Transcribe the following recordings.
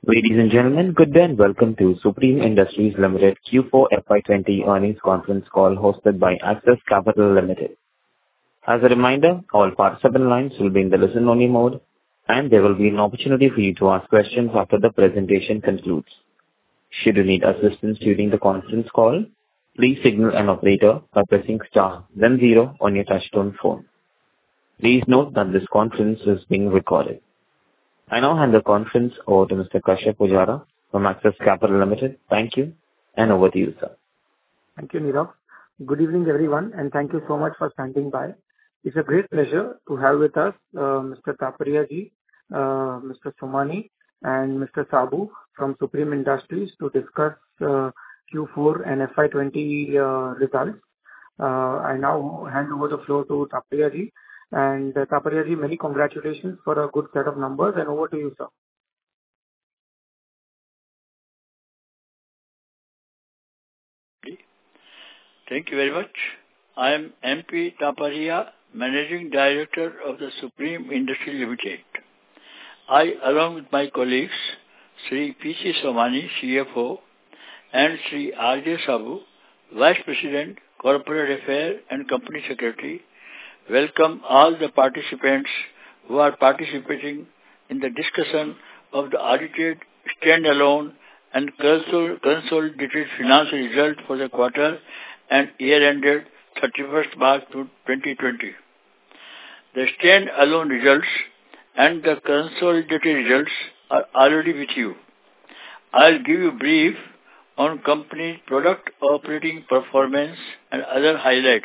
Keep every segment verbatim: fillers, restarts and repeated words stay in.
Ladies and gentlemen, good day and welcome to Supreme Industries Limited Q four F Y twenty earnings conference call hosted by Axis Capital Limited. As a reminder, all participant lines will be in the listen-only mode, and there will be an opportunity for you to ask questions after the presentation concludes. Should you need assistance during the conference call, please signal an operator by pressing star, then zero on your touchtone phone. Please note that this conference is being recorded. I now hand the conference over to Mister Kashyap Pujara from Axis Capital Limited. Thank you, and over to you, sir. Thank you, Nirav. Good evening, everyone, and thank you so much for standing by. It's a great pleasure to have with us uh, Mister Taparia ji, uh, Mister Somani, and Mister Sabu from Supreme Industries to discuss uh, Q four and F Y twenty uh, results. Uh, I now hand over the floor to Taparia ji. And uh, Taparia ji, many congratulations for a good set of numbers, and over to you, sir. Thank you very much. I am M P Taparia, Managing Director of the Supreme Industries Limited. I, along with my colleagues, Shri P C Somani, C F O, and Shri R J Sabu, Vice President, Corporate Affairs and Company Secretary, welcome all the participants who are participating in the discussion of the audited, standalone and consolidated financial results for the quarter and year ended thirty-first March twenty twenty. The standalone results and the consolidated results are already with you. I'll give you brief on company's product operating performance and other highlights.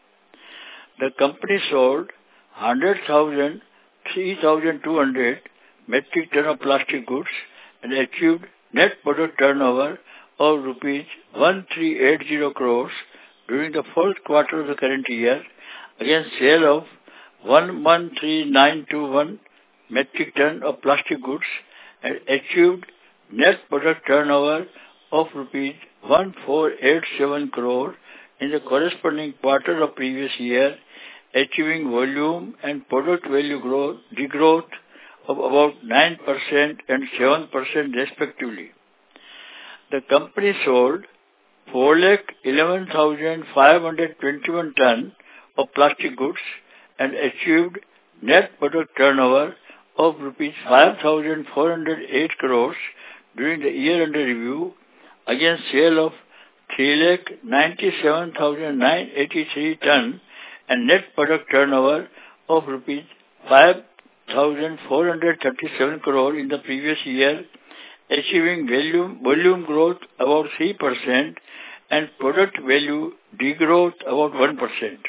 The company sold one hundred thousand, three thousand two hundred metric ton of plastic goods and achieved net product turnover of rupees one thousand three hundred eighty crores during the fourth quarter of the current year against sale of one one three nine two one metric ton of plastic goods and achieved net product turnover of rupees one thousand four hundred eighty-seven crore in the corresponding quarter of previous year, achieving volume and product value growth, degrowth of about nine percent and seven percent respectively. The company sold four lakh eleven thousand five hundred twenty-one tons of plastic goods and achieved net product turnover of rupees five thousand four hundred eight crores during the year under review against sale of three lakh ninety-seven thousand nine hundred eighty-three tons and net product turnover of rupees five thousand four hundred thirty-seven crore in the previous year, achieving volume, volume growth about three percent and product value degrowth about one percent.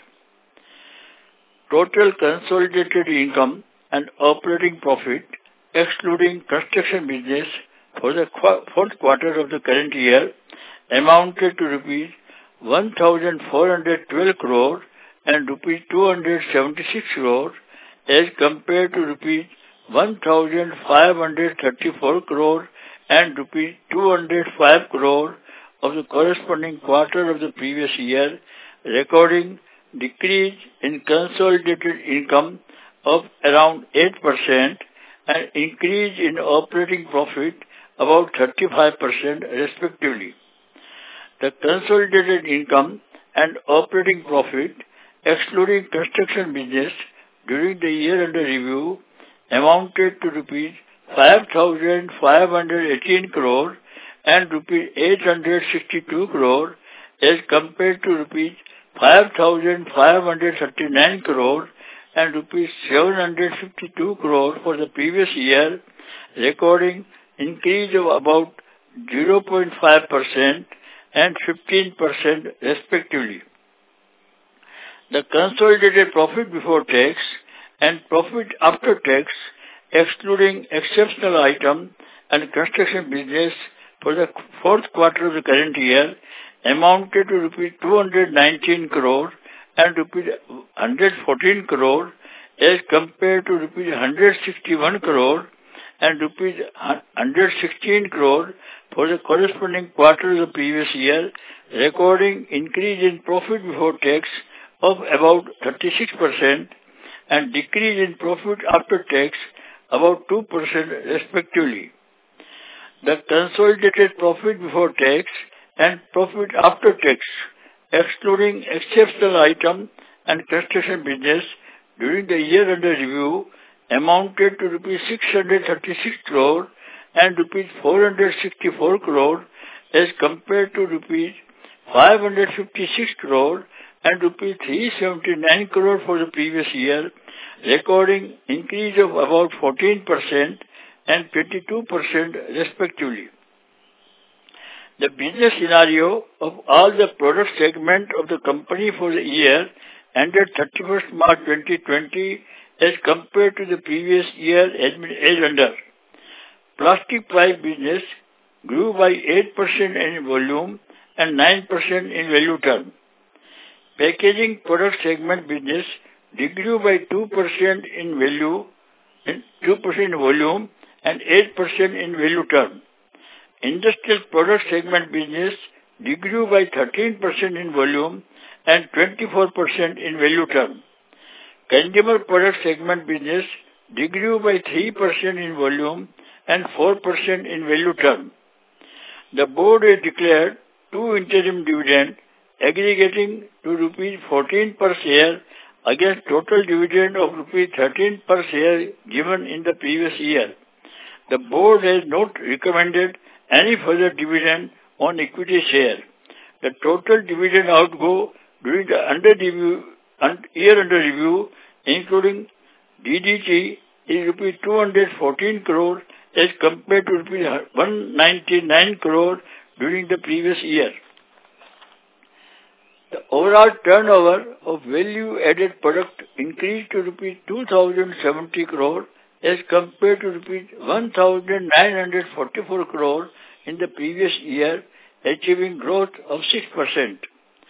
Total consolidated income and operating profit, excluding construction business for the fourth quarter of the current year, amounted to rupees one thousand four hundred twelve crore and rupees two hundred seventy-six crore as compared to rupees one thousand five hundred thirty-four crore and rupees two hundred five crore of the corresponding quarter of the previous year, recording decrease in consolidated income of around eight percent and increase in operating profit about thirty-five percent respectively. The consolidated income and operating profit, excluding construction business, during the year under review amounted to rupees five thousand five hundred eighteen crore and rupees eight hundred sixty-two crore as compared to rupees five thousand five hundred thirty-nine crore and rupees seven hundred fifty-two crore for the previous year, recording increase of about zero point five percent and fifteen percent respectively. The consolidated profit before tax and profit after tax, excluding exceptional item and construction business for the fourth quarter of the current year, amounted to rupees two hundred nineteen crore and rupees one hundred fourteen crore as compared to rupees one hundred sixty-one crore and rupees one hundred sixteen crore for the corresponding quarter of the previous year, recording increase in profit before tax of about thirty-six percent and decrease in profit after tax about two percent respectively. The consolidated profit before tax and profit after tax, excluding exceptional item and construction business during the year under review, amounted to rupees six hundred thirty-six crore and rupees four hundred sixty-four crore as compared to rupees five hundred fifty-six crore and rupees three hundred seventy-nine crore for the previous year, recording increase of about fourteen percent and twenty-two percent respectively. The business scenario of all the product segment of the company for the year ended thirty-first March twenty twenty as compared to the previous year as under. Plastic pipe business grew by eight percent in volume and nine percent in value term. Packaging product segment business degrew by two percent in value, two percent in volume and eight percent in value term. Industrial product segment business degrew by thirteen percent in volume and twenty-four percent in value term. Consumer product segment business degrew by three percent in volume and four percent in value term. The board has declared two interim dividends aggregating to rupees fourteen per share against total dividend of rupees thirteen per share given in the previous year. The board has not recommended any further dividend on equity share. The total dividend outgo during the under review, year under review, including D D T, is rupees two hundred fourteen crore as compared to rupees one hundred ninety-nine crore during the previous year. The overall turnover of value-added product increased to rupees two thousand seventy crore as compared to rupees one thousand nine hundred forty-four crore in the previous year, achieving growth of six percent.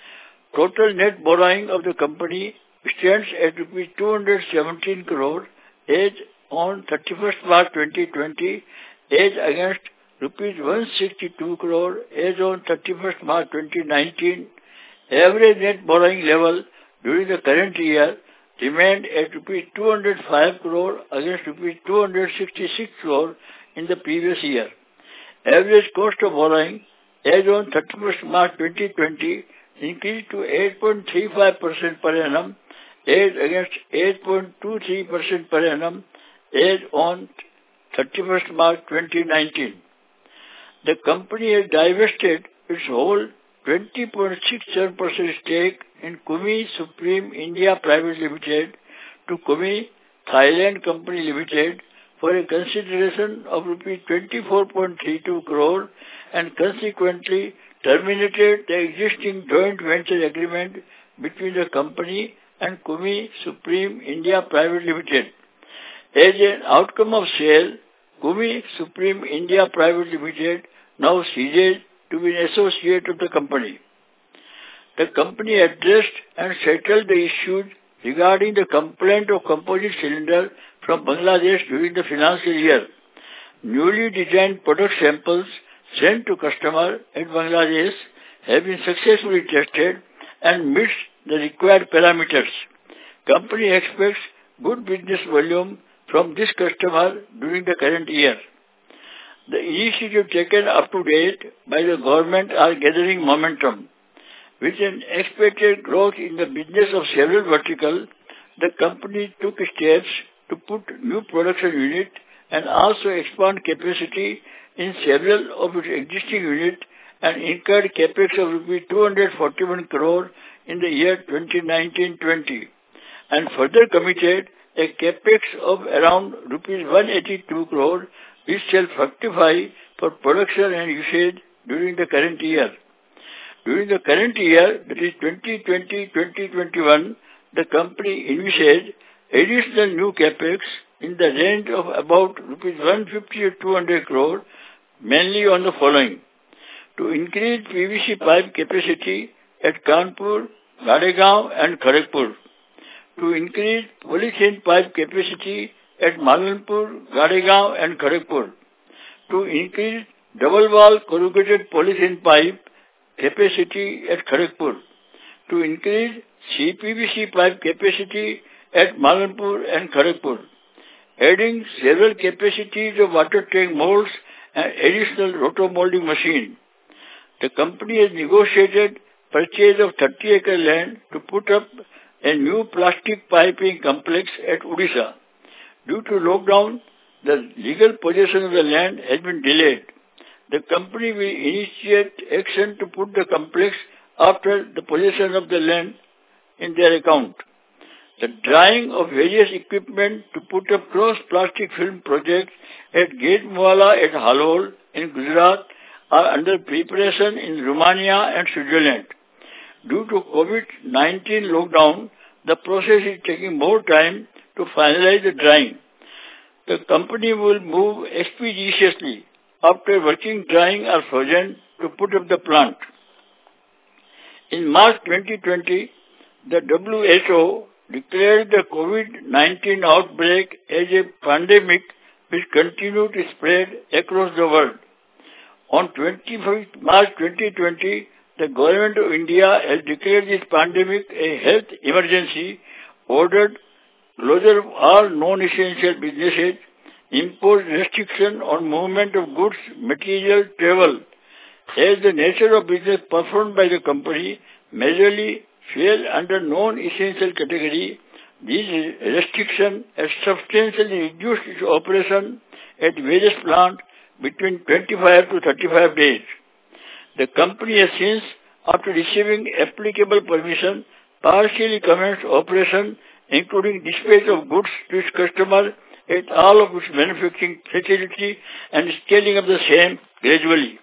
Total net borrowing of the company stands at rupees two hundred seventeen crore as on thirty-first March twenty twenty, as against rupees one hundred sixty-two crore as on thirty-first March twenty nineteen. Average net borrowing level during the current year remained at rupees two hundred five crore against rupees two hundred sixty-six crore in the previous year. Average cost of borrowing as on thirty-first March twenty twenty increased to eight point three five percent per annum as against eight point two three percent per annum as on thirty-first March twenty nineteen. The company has divested its whole twenty point six seven percent stake in Kumi Supreme India Private Limited to Kumi Thailand Company Limited for a consideration of rupees twenty-four point three two crore and consequently terminated the existing joint venture agreement between the company and Kumi Supreme India Private Limited. As an outcome of sale, Kumi Supreme India Private Limited now ceases to be an associate of the company. The company addressed and settled the issues regarding the complaint of composite cylinder from Bangladesh during the financial year. Newly designed product samples sent to customer at Bangladesh have been successfully tested and meets the required parameters. Company expects good business volume from this customer during the current year. The initiatives taken up to date by the government are gathering momentum. With an expected growth in the business of several verticals, the company took steps to put new production units and also expand capacity in several of its existing units and incurred capex of rupees two hundred forty-one crore in the year twenty nineteen twenty and further committed a capex of around rupees one hundred eighty-two crore, which shall fructify for production and usage during the current year. During the current year, that is twenty twenty to twenty twenty-one, the company envisaged additional new capex in the range of about rupees one hundred fifty to two hundred crore, mainly on the following: to increase P V C pipe capacity at Kanpur, Gadegaon and Kharagpur; to increase polythene pipe capacity at Malanpur, Gadegaon and Kharagpur; to increase double wall corrugated polythene pipe capacity at Kharagpur; to increase C P V C pipe capacity at Malanpur and Kharagpur; adding several capacities of water tank molds and additional roto-molding machine. The company has negotiated purchase of thirty acre land to put up a new plastic piping complex at Odisha. Due to lockdown, the legal possession of the land has been delayed. The company will initiate action to put the complex after the possession of the land in their account. The drying of various equipment to put up cross-plastic film projects at Gate Muala at Halol in Gujarat are under preparation in Romania and Switzerland. Due to COVID nineteen lockdown, the process is taking more time to finalize the drying. The company will move expeditiously after working drying are frozen to put up the plant. In March twenty twenty, the W H O declared the COVID nineteen outbreak as a pandemic which continued to spread across the world. On twenty-fifth March twenty twenty, the Government of India has declared this pandemic a health emergency, ordered closure of all non-essential businesses, imposed restriction on movement of goods, material, travel. As the nature of business performed by the company majorly fell under non-essential category, these restrictions have substantially reduced its operation at various plants between twenty-five to thirty-five days. The company has since, after receiving applicable permission, partially commenced operation, including dispatch of goods to its customers at all of its manufacturing facilities and scaling up the same gradually.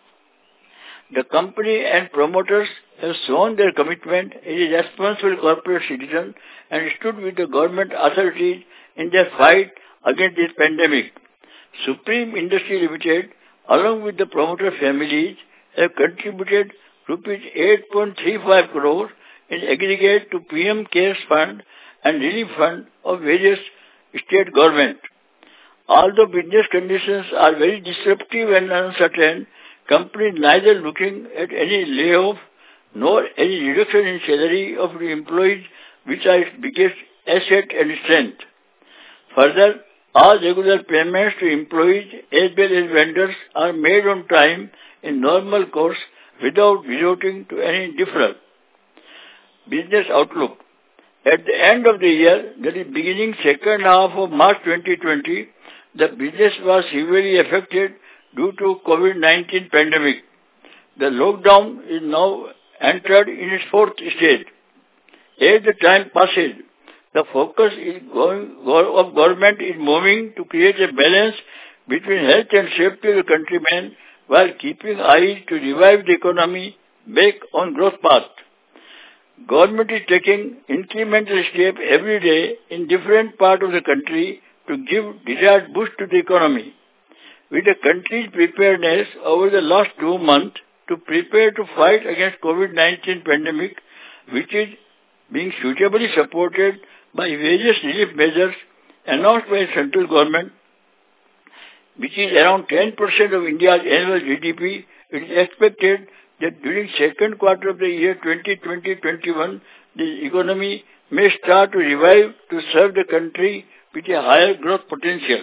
The company and promoters have shown their commitment as a responsible corporate citizen and stood with the government authorities in their fight against this pandemic. Supreme Industries Limited, along with the promoter families, have contributed rupees eight point three five crores in aggregate to P M CARES Fund and Relief Fund of various state governments. Although business conditions are very disruptive and uncertain, company neither looking at any layoff nor any reduction in salary of the employees, which are its biggest asset and strength. Further, all regular payments to employees as well as vendors are made on time in normal course without resorting to any deferral. Business outlook. At the end of the year, that is beginning second half of March twenty twenty, the business was severely affected due to COVID nineteen pandemic. The lockdown is now entered in its fourth stage. As the time passes, the focus is going, of government is moving to create a balance between health and safety of the countrymen while keeping eyes to revive the economy back on growth path. Government is taking incremental steps every day in different parts of the country to give desired boost to the economy. With the country's preparedness over the last two months to prepare to fight against COVID nineteen pandemic, which is being suitably supported by various relief measures announced by the central government, which is around ten percent of India's annual G D P, it is expected that during second quarter of the year twenty twenty to twenty-one, the economy may start to revive to serve the country with a higher growth potential.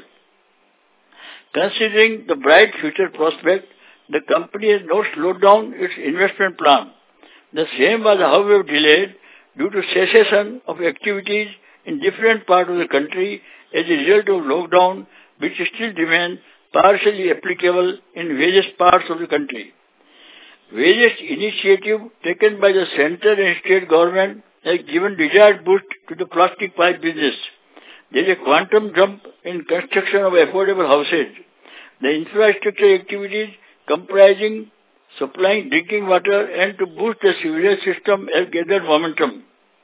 Considering the bright future prospect, the company has not slowed down its investment plan. The same was, however, delayed due to cessation of activities in different parts of the country as a result of lockdown, which still remain partially applicable in various parts of the country. Various initiatives taken by the central and state government have given desired boost to the plastic pipe business. There is a quantum jump in construction of affordable houses. The infrastructure activities comprising supplying drinking water and to boost the sewerage system have gathered momentum.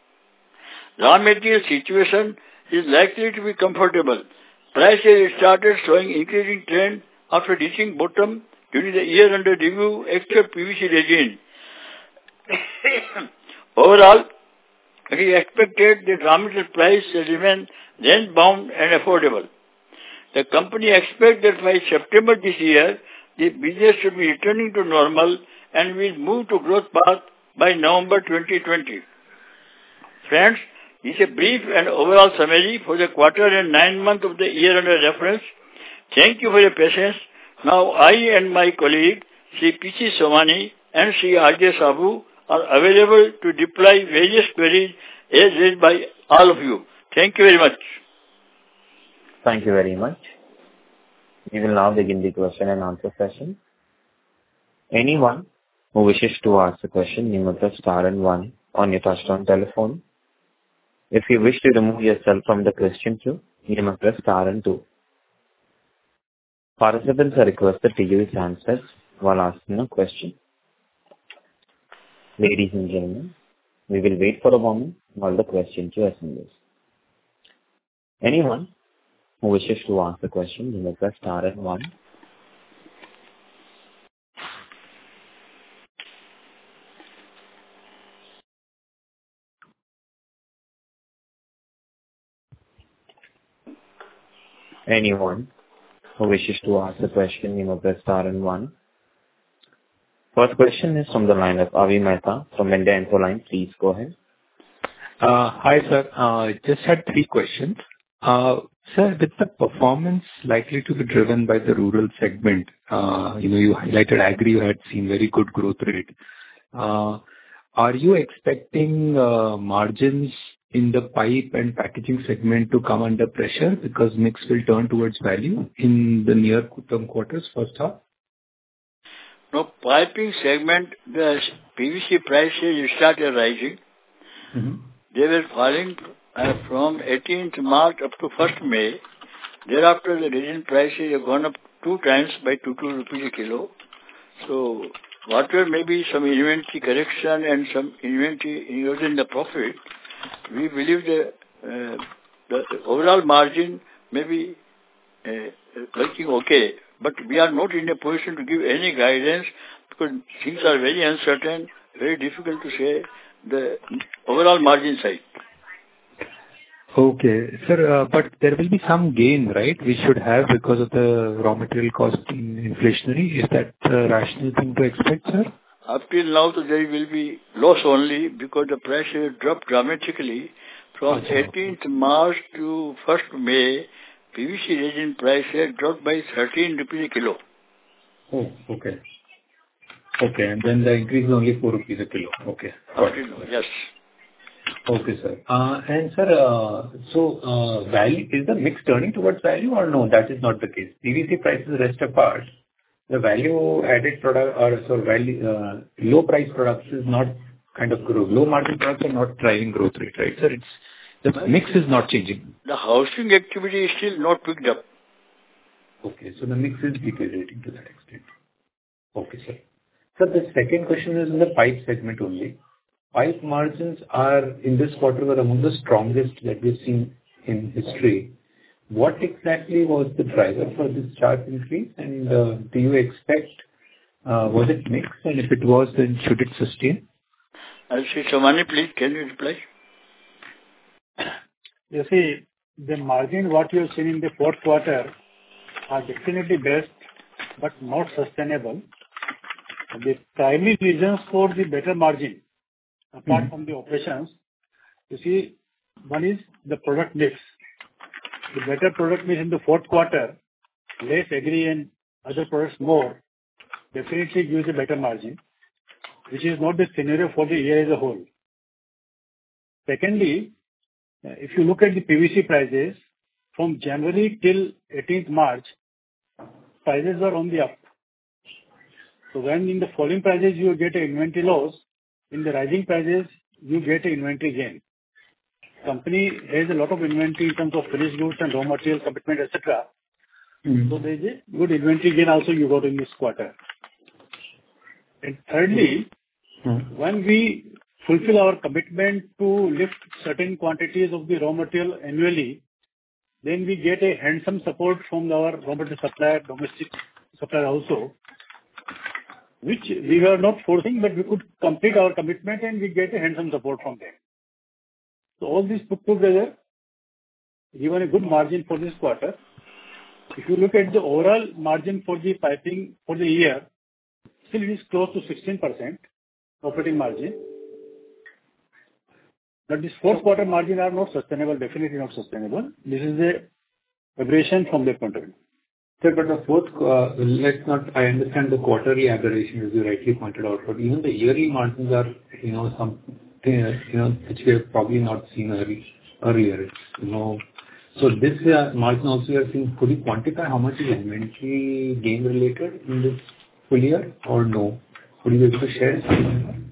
Raw material situation is likely to be comfortable. Prices started showing increasing trend after reaching bottom during the year under review except P V C regime. Overall, it is expected that raw material price will remain range bound and affordable. The company expects that by September this year, the business should be returning to normal and will move to growth path by November twenty twenty. Friends, this is a brief and overall summary for the quarter and nine months of the year under reference. Thank you for your patience. Now I and my colleague, Sri P C Somani and Sri R J Sabu are available to reply various queries as raised by all of you. Thank you very much. Thank you very much. We will now begin the question and answer session. Anyone who wishes to ask a question, you may press star and one on your touchtone telephone. If you wish to remove yourself from the question queue, you may press star and two. Participants are requested to use handsets while asking a question. Ladies and gentlemen, we will wait for a moment while the question queue assembles. Anyone who wishes to ask a question, you may press star and one. Anyone who wishes to ask a question, you may press star and one. First question is from the line of Avi Mehta from India Infoline. Please go ahead. Uh, Hi, sir. Uh, Just had three questions. Uh, Sir, with the performance likely to be driven by the rural segment, uh, you know, you highlighted agri, you had seen very good growth rate. Uh, Are you expecting uh, margins in the pipe and packaging segment to come under pressure because mix will turn towards value in the near-term quarters, first half? Now, piping segment, the P V C prices started rising. Mm-hmm. They were falling uh, from eighteenth March up to first May. Thereafter, the resin prices have gone up two times by two, two rupees a kilo. So, whatever may be some inventory correction and some inventory increase in the profit, we believe the, uh, the overall margin may be uh, working okay. But we are not in a position to give any guidance because things are very uncertain, very difficult to say the overall margin side. Okay. Sir, uh, but there will be some gain, right, we should have because of the raw material cost in inflationary. Is that a rational thing to expect, sir? Up till now, so there will be loss only because the price has dropped dramatically. From Okay. eighteenth March to first May, P V C resin price has dropped by thirteen rupees a kilo. Oh, okay. Okay, and then the increase is only four rupees a kilo. Okay. Got Up till it. now, yes. Okay, sir. Uh, And sir, uh, so, uh, value, is the mix turning towards value or no, that is not the case? P V C prices rest apart, the value-added product or so value, uh, low price products is not kind of grow. Low margin products are not driving growth rate, right, sir? It's, the mix is not changing. The housing activity is still not picked up. Okay, so the mix is deteriorating to that extent. Okay, sir. Sir, the second question is in the pipe segment only. Pipe margins are, in this quarter, were among the strongest that we've seen in history. What exactly was the driver for this sharp increase? And, uh, do you expect, uh, was it mix? And if it was, then should it sustain? I'll say, Somani, please, can you reply? You see, the margin what you have seen in the fourth quarter are definitely best, but not sustainable. The primary reasons for the better margin, apart Mm-hmm. from the operations, you see, one is the product mix. The better product mix in the fourth quarter, less agri and other products more, definitely gives a better margin, which is not the scenario for the year as a whole. Secondly, uh, if you look at the P V C prices, from January till eighteenth March, prices were on the up. So when in the falling prices you get an inventory loss, in the rising prices you get an inventory gain. Company has a lot of inventory in terms of finished goods and raw material commitment, et cetera. Mm-hmm. So there is a good inventory gain also you got in this quarter. And thirdly, Mm-hmm. when we fulfill our commitment to lift certain quantities of the raw material annually, then we get a handsome support from our raw material supplier, domestic supplier also, which we were not forcing, but we could complete our commitment and we get a handsome support from them. So all this put together, given a good margin for this quarter. If you look at the overall margin for the piping for the year, still it is close to sixteen percent operating margin. But this fourth quarter margin are not sustainable, definitely not sustainable. This is a aberration from their point of view. Sir, but the fourth, uh, let's not, I understand the quarterly aberration, as you rightly pointed out, but even the yearly margins are, you know, some, you know, which we have probably not seen early, earlier. You know, so this uh, margin also you are seeing, could you quantify how much is inventory gain related in this full year or no? Would you be able to share something?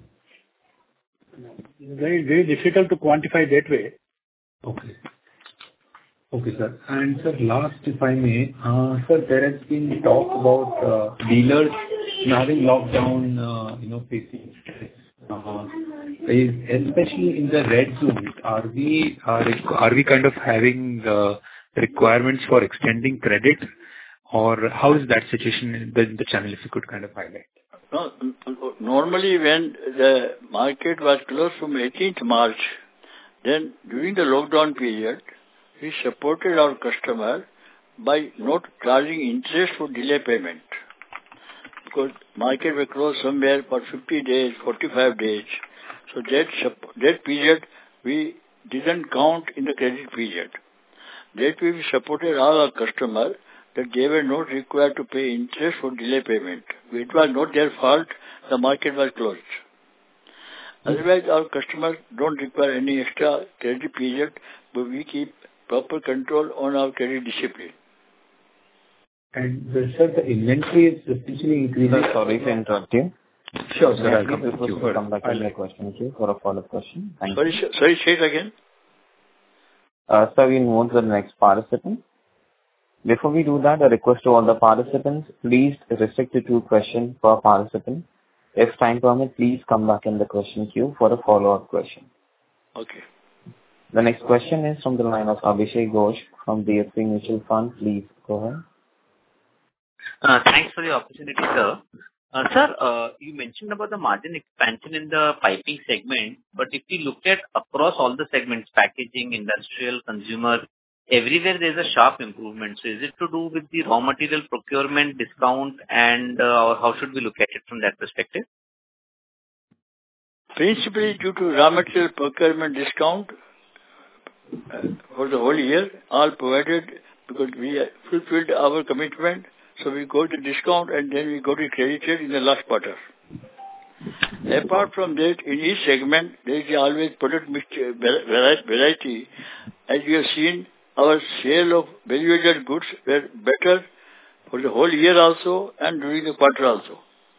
It's very, very difficult to quantify that way. Okay. Okay, sir. And sir, last, if I may, uh, sir, there has been talk about uh, dealers having lockdown, uh, you know, facing stress. Uh, is- especially in the red zone, are we are, are we kind of having uh, requirements for extending credit, or how is that situation in the, in the channel? If you could kind of highlight. No, normally when the market was closed from eighteenth March, then during the lockdown period, we supported our customer by not charging interest for delay payment. Because market was closed somewhere for fifty days, forty-five days. So that, that period we didn't count in the credit period. That way we supported all our customers that they were not required to pay interest for delay payment. It was not their fault, the market was closed. Otherwise, our customers don't require any extra credit period, but we keep proper control on our credit discipline. And uh, sir, the inventory is essentially increasing. Sir, sorry to interrupt you. Sure, sir. I'll Please come back request to you. to come back I'll- in the question queue for a follow-up question. Thank you. Sorry, sh- sorry, say it again. Uh, Sir, we move to the next participant. Before we do that, a request to all the participants, please restrict to two questions per participant. If time permits, please come back in the question queue for a follow-up question. Okay. The next question is from the line of Abhishek Ghosh from D S P Mutual Fund. Please go ahead. Uh, Thanks for the opportunity, sir. Uh, Sir, uh, you mentioned about the margin expansion in the piping segment, but if you look at across all the segments, packaging, industrial, consumer, everywhere there's a sharp improvement. So is it to do with the raw material procurement discount, and uh, or how should we look at it from that perspective? Principally due to raw material procurement discount uh, for the whole year, all provided because we fulfilled our commitment. So we got the discount and then we got it credited in the last quarter. Apart from that, in each segment, there is always product mix variety. As you have seen, our sale of value-added goods were better for the whole year also and during the quarter also.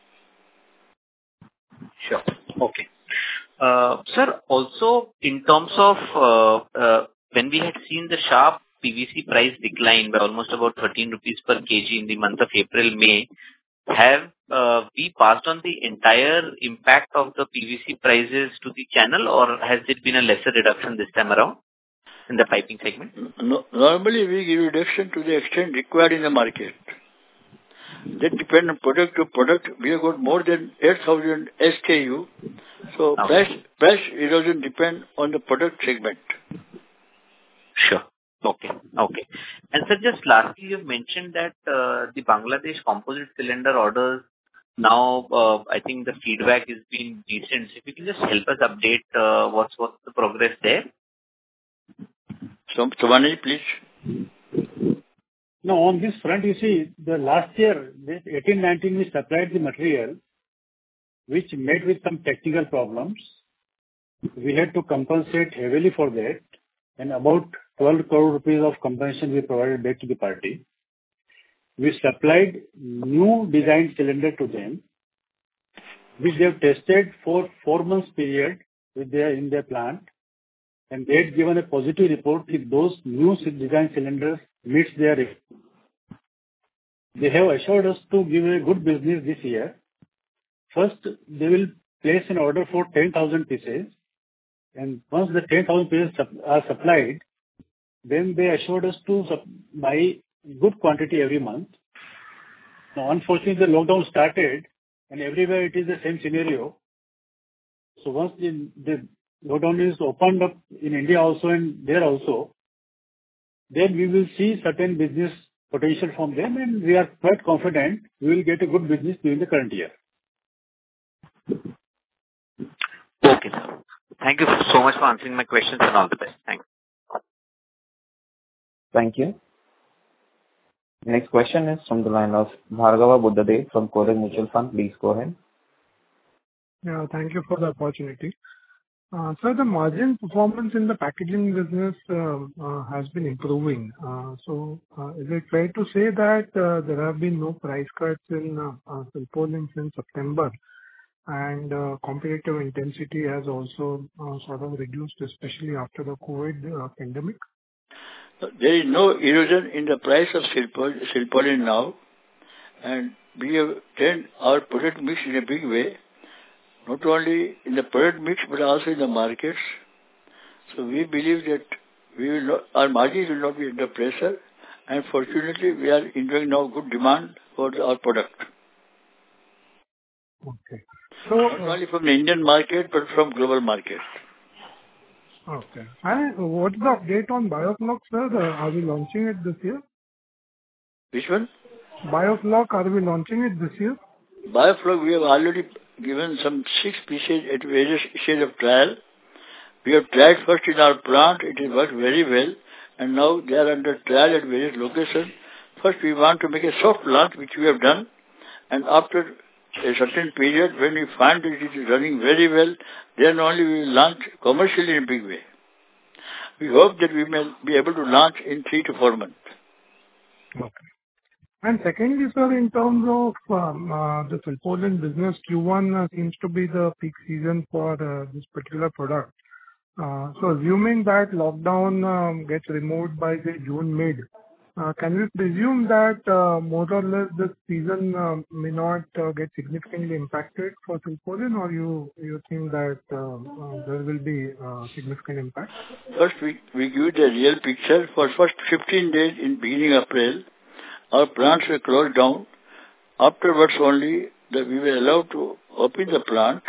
Sure. Okay. Uh, Sir, also in terms of uh, uh, when we had seen the sharp P V C price decline by almost about thirteen rupees per kg in the month of April, May, have uh, we passed on the entire impact of the P V C prices to the channel, or has it been a lesser reduction this time around in the piping segment? No, normally we give reduction to the extent required in the market. That depends on product to product. We have got more than eight thousand S K U. So Okay. price, price erosion depends on the product segment. Sure. Okay. Okay. And sir, just lastly, you've mentioned that uh, the Bangladesh composite cylinder orders now, uh, I think the feedback has been decent. So if you can just help us update uh, what's what's the progress there? So, Somani, please. No, on this front, you see, the last year, this eighteen nineteen, we supplied the material, which met with some technical problems. We had to compensate heavily for that, and about twelve crore rupees of compensation we provided back to the party. We supplied new design cylinder to them, which they have tested for four months period with their, in their plant, and they had given a positive report if those new design cylinders meets their requirements. They have assured us to give a good business this year. First, they will place an order for ten thousand pieces, and once the ten thousand pieces are supplied, then they assured us to buy good quantity every month. Now, unfortunately, the lockdown started, and everywhere it is the same scenario. So once the, the lockdown is opened up in India also and there also, then we will see certain business potential from them, and we are quite confident we will get a good business during the current year. Okay, sir. Thank you so much for answering my questions, and all the best. Thanks. Thank you. Next question is from the line of Bhargava Buddhadev from Kotak Mutual Fund. Please go ahead. Yeah, thank you for the opportunity. Uh, Sir, the margin performance in the packaging business uh, uh, has been improving. Uh, So, uh, is it fair to say that uh, there have been no price cuts in uh, uh, Silpaulin since September, and uh, competitive intensity has also uh, sort of reduced, especially after the COVID uh, pandemic? There is no erosion in the price of Silpaulin now, and we have changed our product mix in a big way, not only in the product mix but also in the markets. So we believe that we will not, our margins will not be under pressure, and fortunately we are enjoying now good demand for the, our product. Okay. So, not only from the Indian market but from global market. Okay. And what's the update on Biofloc, sir? Uh, Are we launching it this year? Which one? Biofloc, are we launching it this year? Biofloc, we have already given some six pieces at various stages of trial. We have tried first in our plant, it has worked very well, and now they are under trial at various locations. First we want to make a soft launch, which we have done, and after a certain period, when we find that it is running very well, then only we will launch commercially in a big way. We hope that we may be able to launch in three to four months. Okay. And secondly, sir, in terms of um, uh, the Silpaulin business, Q one uh, seems to be the peak season for uh, this particular product. Uh, so assuming that lockdown um, gets removed by the June mid, uh, can we presume that uh, more or less this season uh, may not uh, get significantly impacted for Silpaulin, or you you think that uh, uh, there will be uh, significant impact? First, we, we give the real picture. For first fifteen days in beginning April, our plants were closed down. Afterwards only, the, we were allowed to open the plant.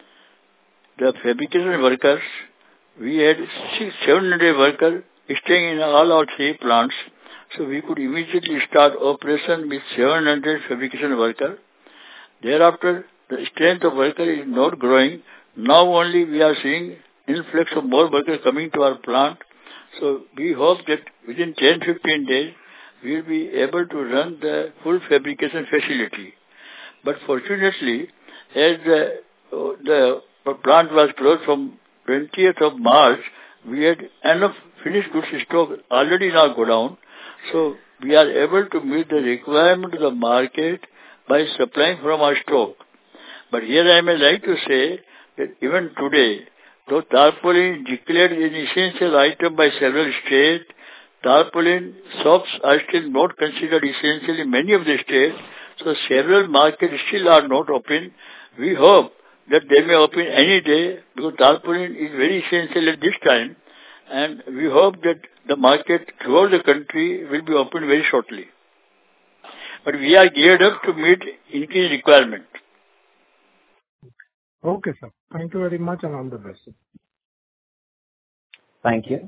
The fabrication workers, we had six, seven hundred workers staying in all our three plants. So we could immediately start operation with seven hundred fabrication workers. Thereafter, the strength of workers is not growing. Now only we are seeing influx of more workers coming to our plant. So we hope that within ten to fifteen days, we will be able to run the full fabrication facility. But fortunately, as the, the plant was closed from twentieth of March, we had enough finished goods stock already in our godown. So we are able to meet the requirement of the market by supplying from our stock. But here I may like to say that even today, though tarpaulin is declared an essential item by several states, tarpaulin shops are still not considered essential in many of the states, so several markets still are not open. We hope that they may open any day because tarpaulin is very essential at this time, and we hope that the market throughout the country will be opened very shortly. But we are geared up to meet increased requirement. Okay, sir. Thank you very much and all the best. Thank you.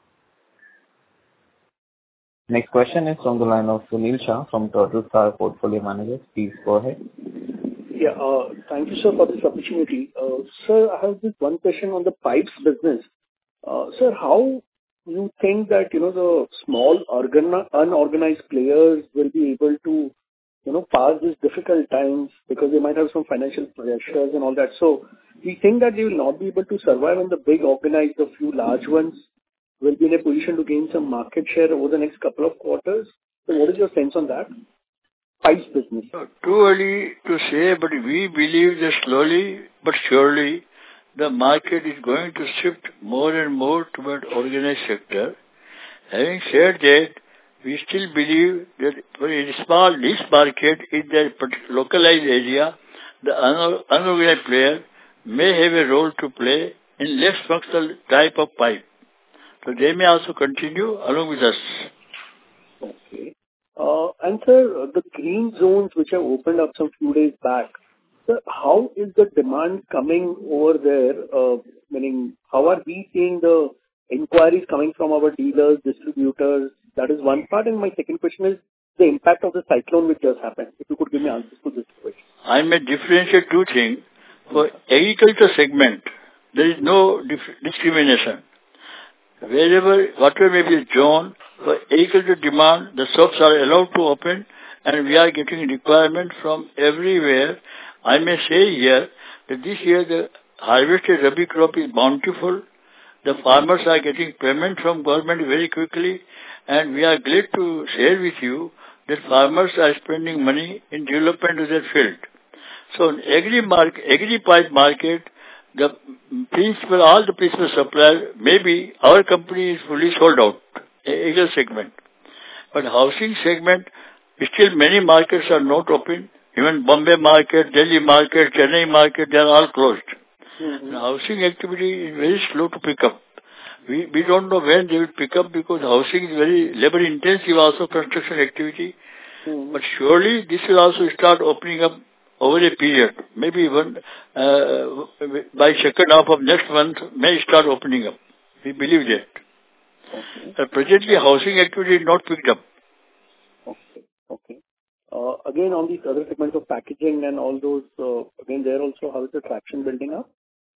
Next question is from the line of Sunil Shah from Turtle Star Portfolio Managers. Please go ahead. Yeah, uh, thank you, sir, for this opportunity. Uh, sir, I have this one question on the pipes business. Uh, sir, how you think that, you know, the small organ- unorganized players will be able to, you know, pass these difficult times because they might have some financial pressures and all that. So we think that they will not be able to survive, and the big organized, a few large ones will be in a position to gain some market share over the next couple of quarters. So what is your sense on that? Pipes business. Too early to say, but we believe that slowly but surely the market is going to shift more and more toward organized sector. Having said that, we still believe that for a small niche market in the localized area, the unorganized player may have a role to play in less functional type of pipe. So they may also continue along with us. Okay. Uh, and sir, the green zones which have opened up some few days back, sir, how is the demand coming over there? Uh, meaning, how are we seeing the inquiries coming from our dealers, distributors? That is one part. And my second question is the impact of the cyclone which just happened. If you could give me answers to this question. I may differentiate two things. For agriculture segment, there is no dif- discrimination. Wherever, whatever may be the zone, for agriculture demand, the shops are allowed to open, and we are getting requirement from everywhere. I may say here that this year the harvested Rabi crop is bountiful. The farmers are getting payment from government very quickly, and we are glad to share with you that farmers are spending money in development of their field. So in agri market, agri pipe market, the principal, all the principal suppliers, maybe our company is fully sold out, agri segment. But housing segment, still many markets are not open. Even Bombay market, Delhi market, Chennai market, they are all closed. Mm-hmm. The housing activity is very slow to pick up. We we don't know when they will pick up because housing is very labor intensive also construction activity. Mm-hmm. But surely this will also start opening up over a period. Maybe even uh, by second half of next month may start opening up. We believe that. Okay. But presently housing activity is not picked up. Okay. Okay. Uh, again, on these other segments of packaging and all those, uh, again, there also, how is the traction building up?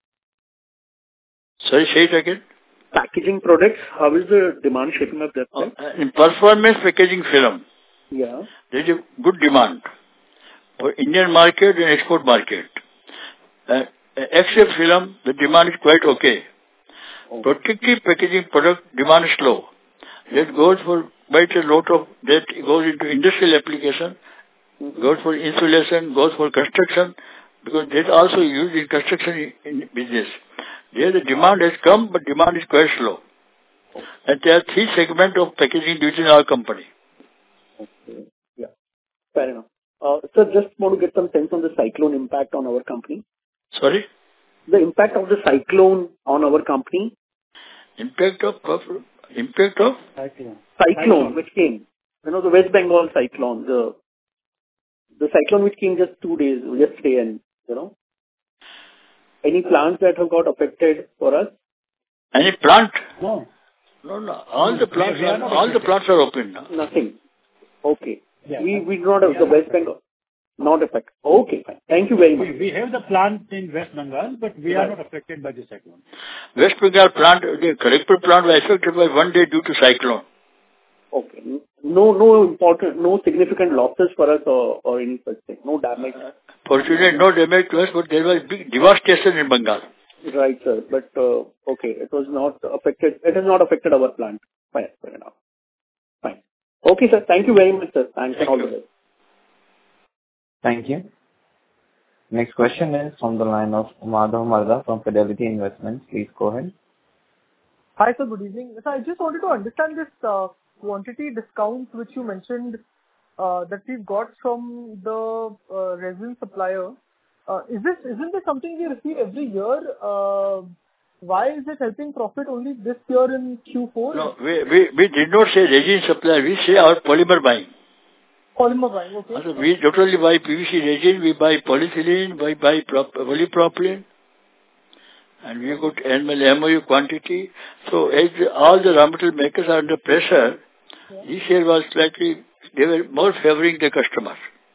Sorry, say it again. Packaging products, how is the demand shaping up there? Uh, in performance packaging film, yeah, there is a good demand for Indian market and export market. Uh, except film, the demand is quite okay. okay. Protective packaging product demand is slow. That goes for quite a lot of, that goes into industrial application, mm-hmm. goes for insulation, goes for construction, because that also used in construction in, in business. There the demand has come, but demand is quite slow. Okay. And there are three segments of packaging within our company. Okay. Yeah. Fair enough. Uh, sir, just want to get some sense on the cyclone impact on our company. Sorry? The impact of the cyclone on our company. Impact of, of impact of? Cyclone. Cyclone, which came. You know, the West Bengal cyclone, the the cyclone which came just two days, yesterday, and, you know, any plants that have got affected for us? Any plant? No. No, no. All no, the plants are, are all the plants are open now. Nothing. Okay. Yeah. We we do not have the West Bengal. Not affected. Okay, fine. Thank you very much. We, we have the plant in West Bengal, but we right. are not affected by the cyclone. West Bengal plant, the Kharagpur plant was affected by one day due to cyclone. Okay. No, no important, no significant losses for us or, or any such thing. No damage. Uh, Fortunately, no damage to us, but there was big devastation in Bengal. Right, sir. But, uh, okay, it was not affected, it has not affected our plant. Fine, fair enough. Fine. Okay, sir. Thank you very much, sir. Thanks and all the best. Thank you. Next question is from the line of Madhav Marda from Fidelity Investments. Please go ahead. Hi, sir. Good evening. So I just wanted to understand this uh, quantity discounts which you mentioned uh, that we've got from the uh, resin supplier. Uh, is this isn't this something we receive every year? Uh, why is it helping profit only this year in Q four? No, we we, we did not say resin supplier. We say our polymer buying. Polymer buying, okay. Also, we not only buy P V C resin, we buy polyethylene, we buy prop, polypropylene, and we got annual M O U quantity. So as the, all the raw material makers are under pressure, yeah. This year was slightly, they were more favoring the customers,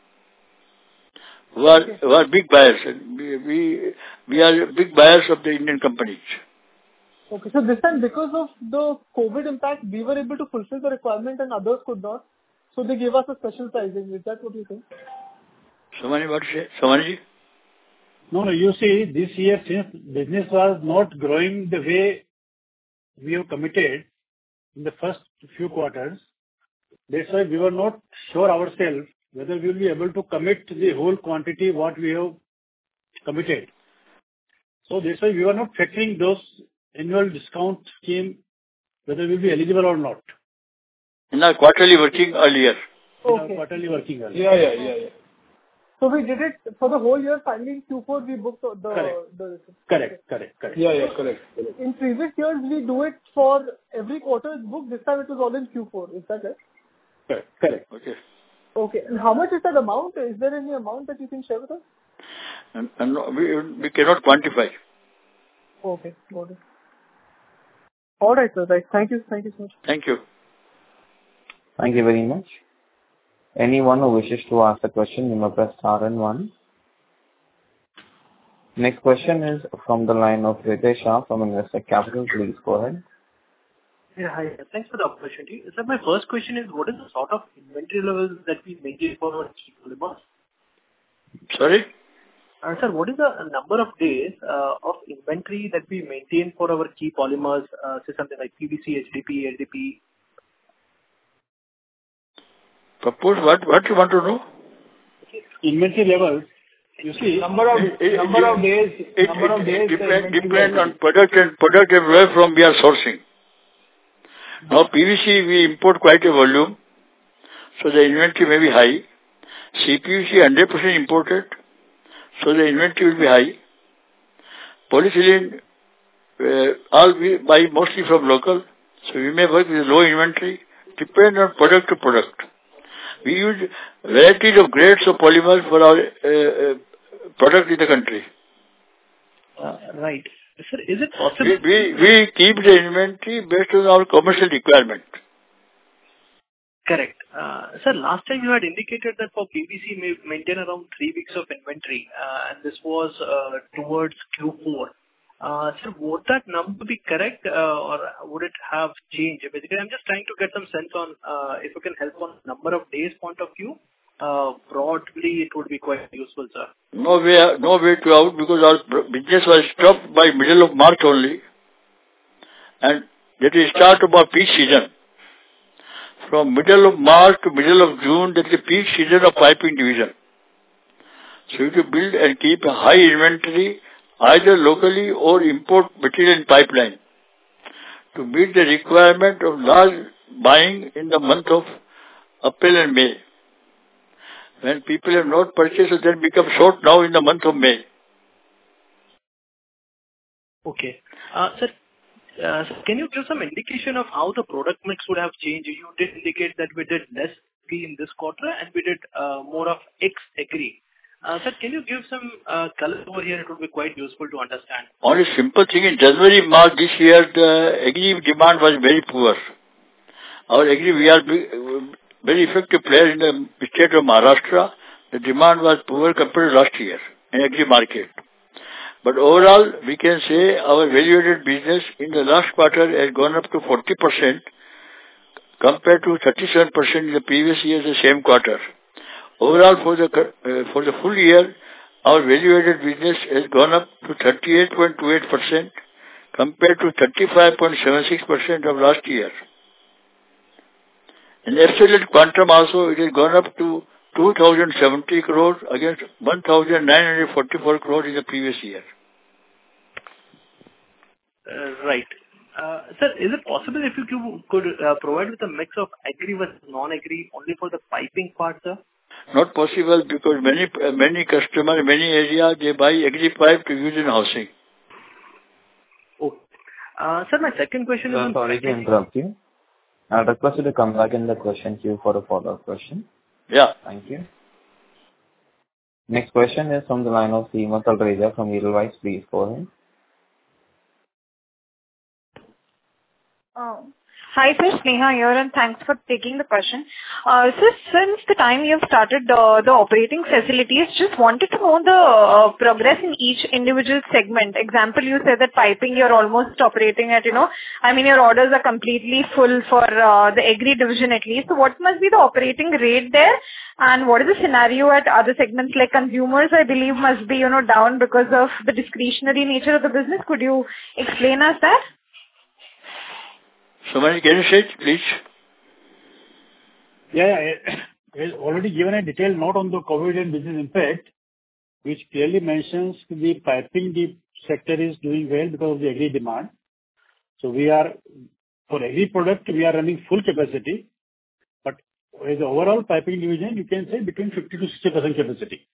who are, okay. who are big buyers. And we, we, we are big buyers of the Indian companies. Okay, so this time because of the COVID impact, we were able to fulfill the requirement and others could not. So they gave us a special pricing. Is that what you think? Somani, what to say? Somani? No, no. You see, this year since business was not growing the way we have committed in the first few quarters, that's why we were not sure ourselves whether we will be able to commit the whole quantity what we have committed. So that's why we were not factoring those annual discount scheme whether we will be eligible or not. In our quarterly working earlier. Okay. In our quarterly working earlier. Yeah, yeah, yeah, yeah. So we did it for the whole year. Finally, in Q four we booked the... Correct. the correct, correct, correct. Yeah, yeah, correct, correct. In previous years, we do it for every quarter is booked. This time it was all in Q four. Is that right? Correct, correct. Okay. Okay. And how much is that amount? Is there any amount that you can share with us? And, and we, we cannot quantify. Okay, got it. All right, sir. Right. Thank you. Thank you so much. Thank you. Thank you very much. Anyone who wishes to ask a question, you may press star and one. Next question is from the line of Ritesh Shah from Investec Capital. Please go ahead. Yeah, hi. Thanks for the opportunity. Sir, my first question is, what is the sort of inventory levels that we maintain for our key polymers? Sorry? Uh, Sir, what is the number of days uh, of inventory that we maintain for our key polymers, uh, say something like P V C, H D P, L D P? Suppose what, what you want to know? Inventory levels, you see, Number of It, it, number of days. it, Number of it, days. it the depend, inventory depend will on product and product and where from we are sourcing. Now P V C we import quite a volume, so the inventory may be high. C P V C one hundred percent imported, so the inventory will be high. Polyethylene, uh, all we buy mostly from local, so we may work with low inventory, depend on product to product. We use varieties of grades of polymers for our uh, uh, product in the country. Uh, right. Sir, is it possible? We, we, we keep the inventory based on our commercial requirement. Correct. Uh, Sir, last time you had indicated that for P V C may maintain around three weeks of inventory, uh, and this was uh, towards Q four. Uh, Sir, would that number be correct, uh, or would it have changed? Basically, I'm just trying to get some sense on uh, if you can help on number of days point of view. Uh, broadly, it would be quite useful, sir. No way, no way to out because our business was stopped by middle of March only, and that is start of our peak season. From middle of March to middle of June, that is the peak season of piping division. So you have to build and keep a high inventory either locally or import material in pipeline to meet the requirement of large buying in the month of April and May. When people have not purchased, it then become short now in the month of May. Okay. Uh, sir, uh, sir, can you give some indication of how the product mix would have changed? You did indicate that we did less agri in this quarter and we did uh, more of ex-agri. Uh, sir, can you give some uh, color over here? It would be quite useful to understand. Only simple thing, in January, March this year, the agri demand was very poor. Our agri, we are very effective player in the state of Maharashtra. The demand was poor compared to last year in agri market. But overall, we can say our value-added business in the last quarter has gone up to forty percent compared to thirty-seven percent in the previous year, the same quarter. Overall, for the uh, for the full year, our value-added business has gone up to thirty-eight point two eight percent compared to thirty-five point seven six percent of last year. In absolute quantum also, it has gone up to two thousand seventy crores against one thousand nine hundred forty-four crores in the previous year. Uh, right. Uh, sir, is it possible if you could uh, provide with a mix of agri versus non-agri only for the piping part, sir? Not possible because many uh, many customers, many areas, they buy agri pipe to use in housing. Okay. Uh, sir, my second question Sir, is on sorry to packaging. interrupt you. I request you to come back in the question queue for a follow-up question. Yeah. Thank you. Next question is from the line of Seema Talreja from Edelweiss. Please go ahead. Oh. Hi, sir. Sneha here, and thanks for taking the question. Uh, Sir, since the time you have started uh, the operating facilities, just wanted to know the uh, progress in each individual segment. Example, you said that piping, you're almost operating at, you know, I mean, your orders are completely full for uh, the agri division at least. So what must be the operating rate there? And what is the scenario at other segments like consumers, I believe, must be, you know, down because of the discretionary nature of the business. Could you explain us that? Somebody can you say it, please? Yeah, yeah. I already given a detailed note on the COVID and business impact, which clearly mentions the piping the sector is doing well because of the agri demand. So we are, for agri product, we are running full capacity, but as the overall piping division, you can say between fifty to sixty percent capacity.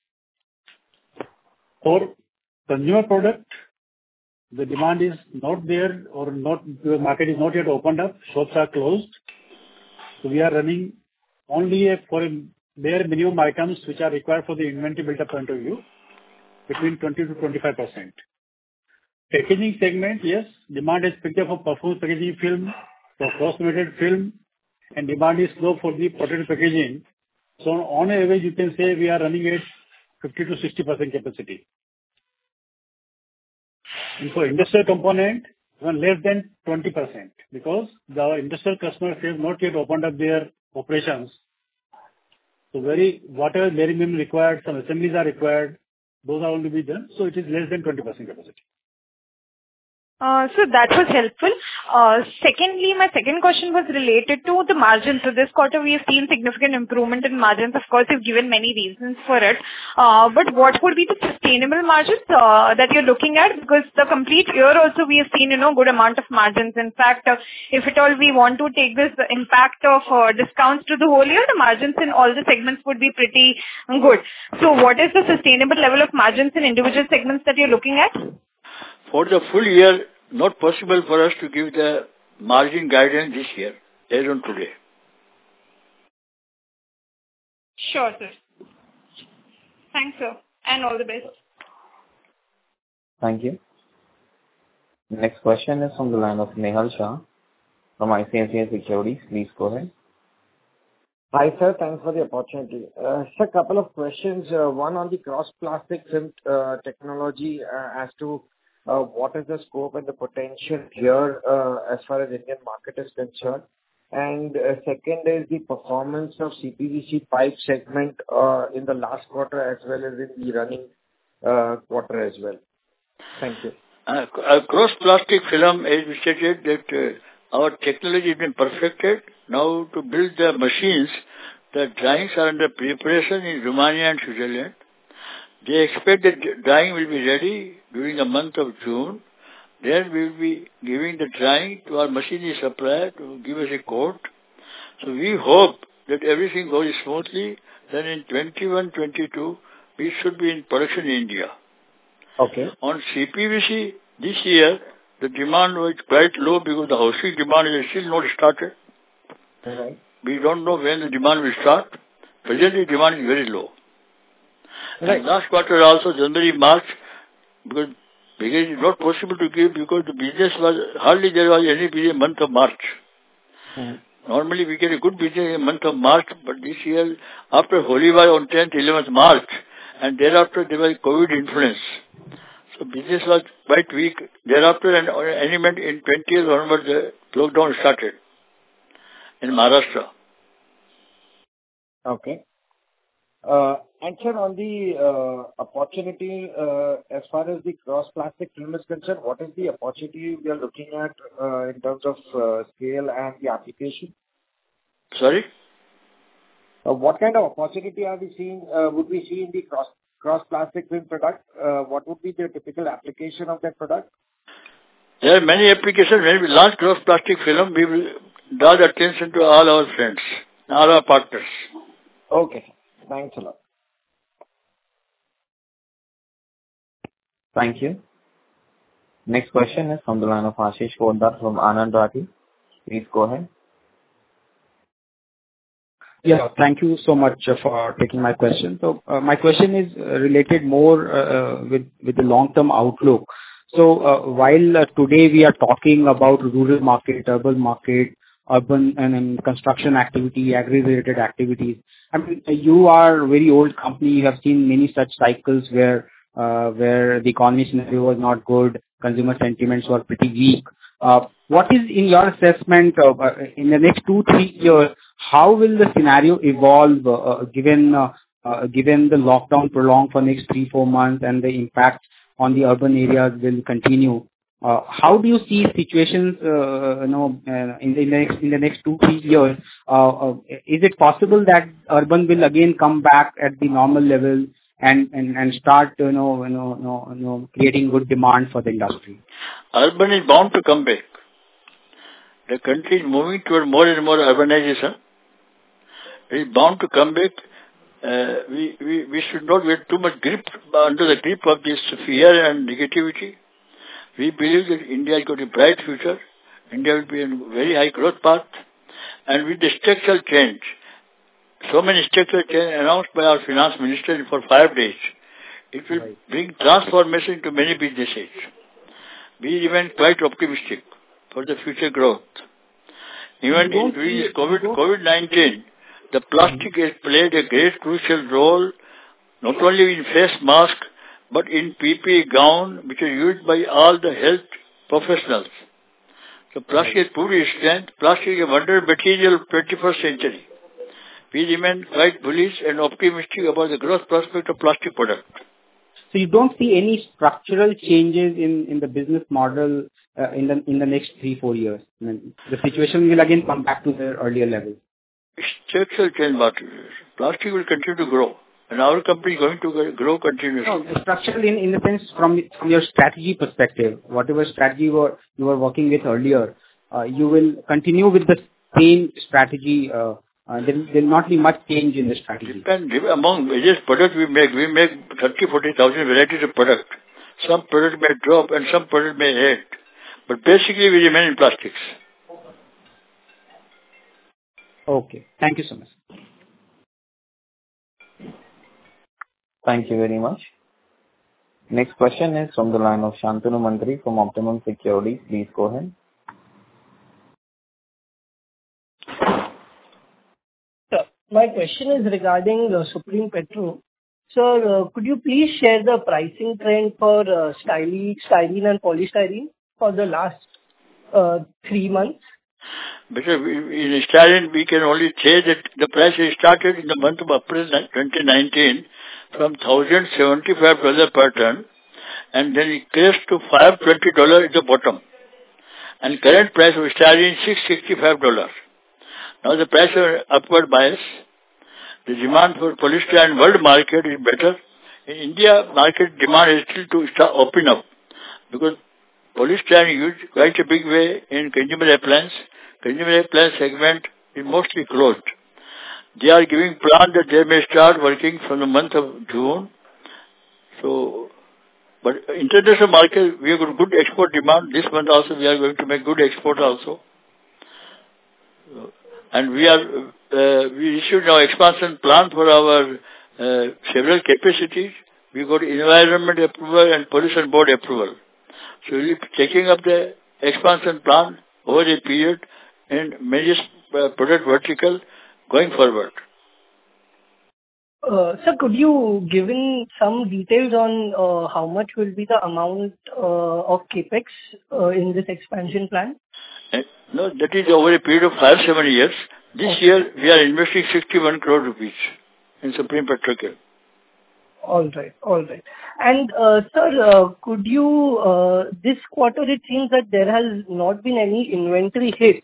For consumer product, the demand is not there or not, the market is not yet opened up, shops are closed. So we are running only a, for a bare minimum items which are required for the inventory build-up point of view, between twenty to twenty-five percent. Packaging segment, yes, demand is picked up for performance packaging film, for cross-laminated film, and demand is low for the protected packaging. So on average, you can say we are running at fifty to sixty percent capacity. And for industrial component, even less than twenty percent, because the industrial customers have not yet opened up their operations. So very, whatever bare minimum required, some assemblies are required, those are only be done, so it is less than twenty percent capacity. Uh, So that was helpful. Uh, Secondly, my second question was related to the margins. So this quarter, we have seen significant improvement in margins. Of course, you've given many reasons for it. Uh, But what would be the sustainable margins uh, that you're looking at? Because the complete year also, we have seen, you know, good amount of margins. In fact, uh, if at all we want to take this impact of uh, discounts to the whole year, the margins in all the segments would be pretty good. So what is the sustainable level of margins in individual segments that you're looking at? For the full year, not possible for us to give the margin guidance this year, as on today. Sure, sir. Thanks, sir, and all the best. Thank you. Next question is from the line of Nehal Shah from I C I C I Securities. Please go ahead. Hi, sir. Thanks for the opportunity. Uh, Sir, a couple of questions. Uh, One on the cross-plastic film uh, technology, uh, as to uh, what is the scope and the potential here, uh, as far as Indian market is concerned. And uh, second is the performance of C P V C pipe segment uh, in the last quarter as well as in the running uh, quarter as well. Thank you. Uh, uh, cross-plastic film, as we stated, that uh, our technology has been perfected. Now to build the machines, the drawings are under preparation in Romania and Switzerland. They expect that the drawing will be ready during the month of June. Then we will be giving the drawing to our machinery supplier to give us a quote. So we hope that everything goes smoothly. Then in twenty-one twenty-two, we should be in production in India. Okay. On C P V C, this year, the demand was quite low because the housing demand is still not started. Right. We don't know when the demand will start. Presently, demand is very low. Right. And last quarter also, January, March, because, because it is not possible to give because the business was, hardly there was any business in the month of March. Mm-hmm. Normally we get a good business in the month of March, but this year, after Holi was on tenth, eleventh March, and thereafter there was COVID influence. So business was quite weak. Thereafter, and any month in twentieth onwards, the lockdown started in Maharashtra. Okay. Uh, And sir, on the uh, opportunity, uh, as far as the cross-plastic film is concerned, what is the opportunity we are looking at uh, in terms of uh, scale and the application? Sorry? Uh, What kind of opportunity are we seeing, uh, would we see in the cross cross-plastic film product? Uh, What would be the typical application of that product? There are many applications. When we launch cross-plastic film, we will draw the attention to all our friends, all our partners. Okay. Thanks a lot. Thank you. Next question is from the line of Ashish Poddar from Anand Rathi. Please go ahead. Yeah, thank you so much uh, for taking my question. So, uh, my question is uh, related more uh, with with the long-term outlook. So, uh, while uh, today we are talking about rural market, urban market, urban and, and construction activity, agri-related activities, I mean, you are a very old company. You have seen many such cycles where uh, where the economy scenario was not good, consumer sentiments were pretty weak. Uh, what is, in your assessment, uh, uh, in the next two, three years, how will the scenario evolve uh, uh, given uh, uh, given the lockdown prolonged for next three, four months and the impact on the urban areas will continue? Uh, how do you see situations, uh, you know, uh, in the next in the next two, three years? Uh, uh, is it possible that urban will again come back at the normal level and, and, and start, you know, you know, you know, you know, creating good demand for the industry? Urban is bound to come back. The country is moving toward more and more urbanization. It is bound to come back. Uh, we, we, we should not get too much grip under the grip of this fear and negativity. We believe that India has got a bright future. India will be on a very high growth path. And with the structural change, so many structural change announced by our finance minister for five days, it will right. bring transformation to many businesses. We remain quite optimistic for the future growth. Even in, during this COVID nineteen, the plastic has played a great crucial role, not only in face mask, but in P P E gown, which are used by all the health professionals. So plastic has proved its strength. Plastic is a wonder material of twenty-first century. We remain quite bullish and optimistic about the growth prospect of plastic product. So you don't see any structural changes in, in the business model uh, in the in the next three four years. I mean, the situation will again come back to the earlier level. Structural change, but plastic will continue to grow, and our company is going to grow continuously. No, structural in, in the sense from from your strategy perspective, whatever strategy you were you were working with earlier, uh, you will continue with the same strategy. Uh, uh, there will not be much change in the strategy. Depend among various products we make, we make thirty forty thousand varieties of product. Some product may drop and some product may add, but basically we remain in plastics. Okay. Thank you so much. Thank you very much. Next question is from the line of Shantanu Mantri from Optimum Securities. Please go ahead. Sir, my question is regarding uh, Supreme Petro. Sir, uh, could you please share the pricing trend for uh, styrene, styrene and polystyrene for the last uh, three months? Because in styrene, we can only say that the price has started in the month of April twenty nineteen from one thousand seventy-five dollars per ton, and then it crashed to five hundred twenty dollars at the bottom. And current price of styrene is six hundred sixty-five dollars. Now the price is upward bias. The demand for polystyrene world market is better. In India, market demand is still to start open up, because polystyrene is used quite a big way in consumer appliance. Consumer appliance segment is mostly closed. They are giving plan that they may start working from the month of June. So, but international market, we have got good export demand. This month also we are going to make good export also. And we are, uh, we issued our expansion plan for our uh, several capacities. We got environment approval and pollution board approval. So we will be taking up the expansion plan over a period in major uh, product vertical going forward. Uh, sir, could you give in some details on uh, how much will be the amount uh, of capex uh, in this expansion plan? Uh, no, that is over a period of five, seven years. This okay. year we are investing sixty-one crore rupees in Supreme Petrochem. All right, all right. And uh, sir, uh, could you, uh, this quarter it seems that there has not been any inventory hit.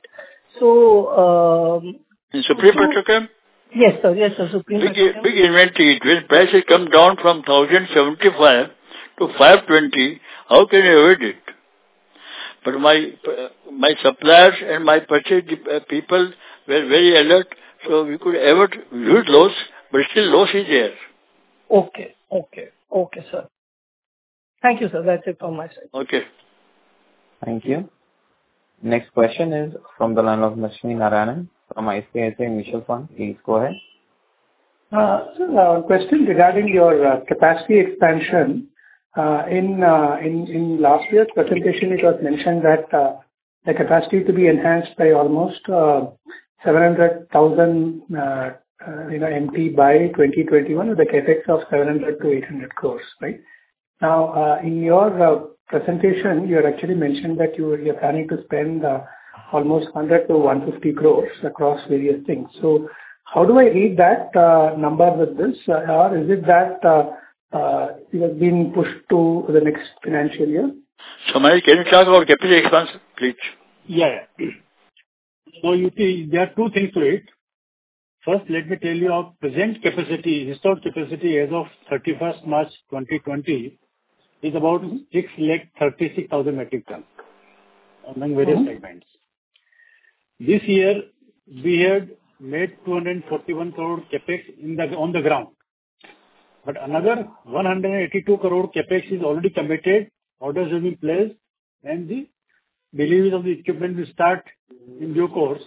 So, um, in Supreme Petrochem? Yes, sir. Yes, sir. Supreme big, Petrochem. Big inventory. When prices come down from one thousand seventy-five to five hundred twenty, how can you avoid it? But my my suppliers and my purchase people were very alert, so we could avoid huge loss, but still loss is there. Okay, okay, okay, sir. Thank you, sir. That's it from my side. Okay. Thank you. Next question is from the line of Lakshmi Narayanan from I C I C I Mutual Fund. Please go ahead. Uh, so, uh, question regarding your uh, capacity expansion. Uh, in, uh, in in last year's presentation, it was mentioned that uh, the capacity to be enhanced by almost uh, seven hundred thousand uh, uh, you know, M T by twenty twenty-one with a capex of seven hundred to eight hundred crores, right? Now, uh, in your uh, presentation, you had actually mentioned that you you're planning to spend uh, almost one hundred to one hundred fifty crores across various things. So, how do I read that uh, number with this, uh, or is it that uh, uh, it has been pushed to the next financial year? So, Mike, can you talk about capacity expansion, please? Yeah. yeah. So, you see, there are two things to it. First, let me tell you our present capacity, installed capacity as of thirty-first March twenty twenty is about six lakh thirty-six thousand metric tons among various mm-hmm. segments. This year, we had made two hundred forty-one crore capex in the, on the ground. But another one hundred eighty-two crore capex is already committed, orders have been placed, and the deliveries of the equipment will start in due course.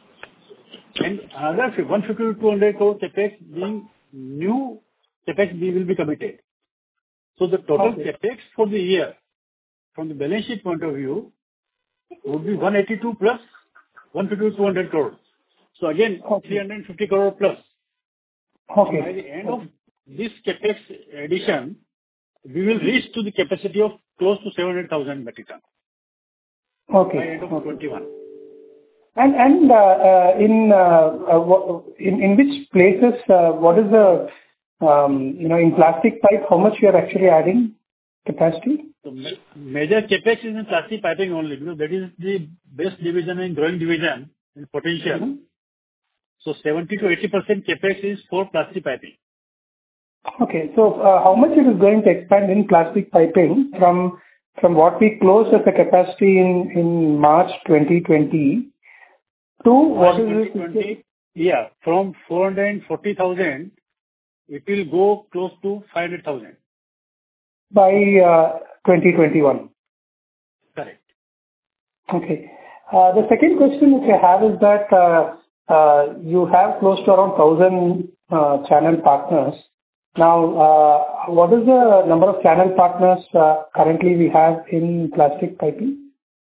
And another one hundred fifty to two hundred crore capex being new capex will be committed. So the total okay. capex for the year, from the balance sheet point of view, would be one hundred eighty-two plus one hundred fifty to two hundred crore. So again, okay. three hundred fifty crore plus. Okay. By the end of this capex addition, we will reach to the capacity of close to seven hundred thousand metric ton. Okay. By end of Okay. twenty-one. And and uh, uh, in uh, uh, wha- in in which places, uh, what is the, um, you know, in plastic pipe, how much you are actually adding capacity? So ma- major CapEx is in plastic piping only, because that is the best division and growing division in potential. Mm-hmm. So seventy to eighty percent CapEx is for plastic piping. Okay. So, uh, how much it is going to expand in plastic piping from from what we closed as a capacity in in March twenty twenty to what is twenty this? twenty, yeah, from four hundred forty thousand, it will go close to five hundred thousand. By uh, twenty twenty-one. Correct. Okay. Uh, The second question which I have is that uh, uh, you have close to around one thousand uh, channel partners. Now, uh, what is the number of channel partners uh, currently we have in plastic piping?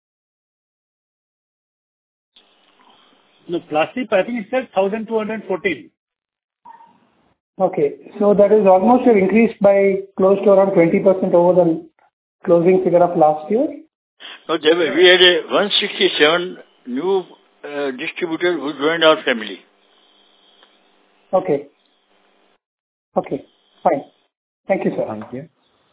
No, plastic piping itself, one thousand two hundred fourteen. Okay. So that is almost an increase by close to around twenty percent over the closing figure of last year? No, there were, we had a one hundred sixty-seven new uh, distributors who joined our family. Okay. Okay, fine. Thank you, sir. Thank you.